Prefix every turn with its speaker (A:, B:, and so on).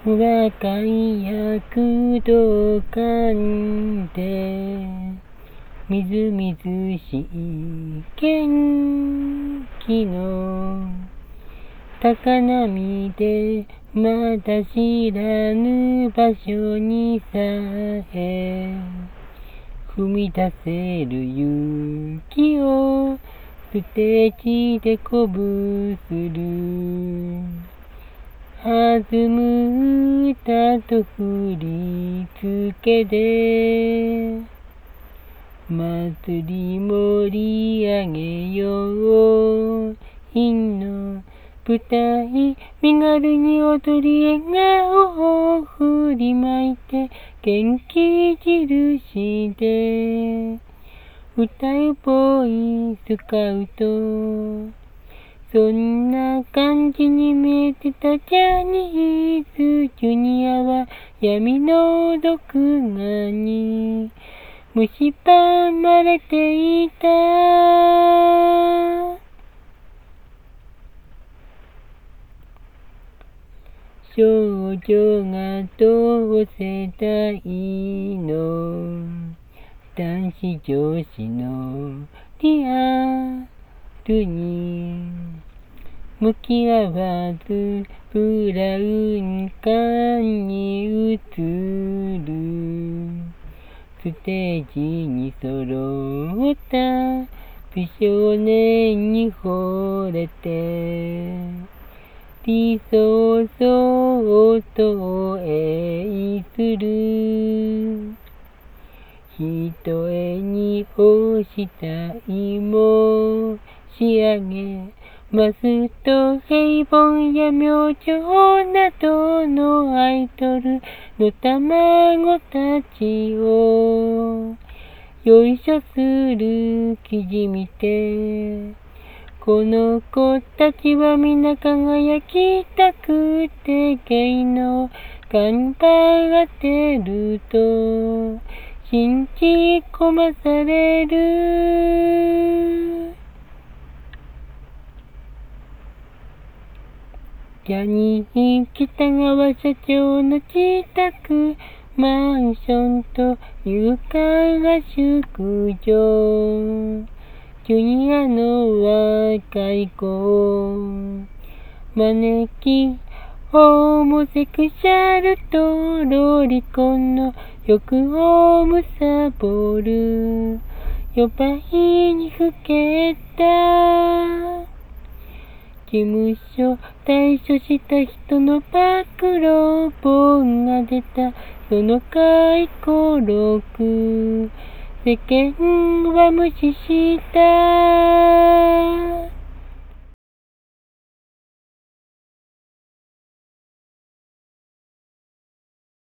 A: 若い躍動感でみずみずしい元気の高波でまだ知らぬ場所にさえ踏み出せる勇気をステージで鼓舞する。弾む歌と振り付けで祭り盛り上げよう。陰の舞台身軽に踊り笑顔を振りまいて元気印で歌うボーイスカウト。そんな感じに見えてたジャニーズジュニアは闇の毒牙に蝕まれていた。少女がどうせたいの男子女子のリアルに向き合わずブラウン管に映るステージに揃った美少年に惚れて理想そうと愛するひとえに押したい申し上げますと平凡や明星などのアイドルの卵たちをよいしょする記事見てこの子たちは皆輝きたくて芸能頑張ってると信じ込まされる。ジャニー北川社長の自宅マンションと床が宿場ジュニアの若い子を招きホモセクシャルとロリコンの欲をむさぼる夜倍に更けた事務所退所した人の暴露本が出たその回顧録世間は無視した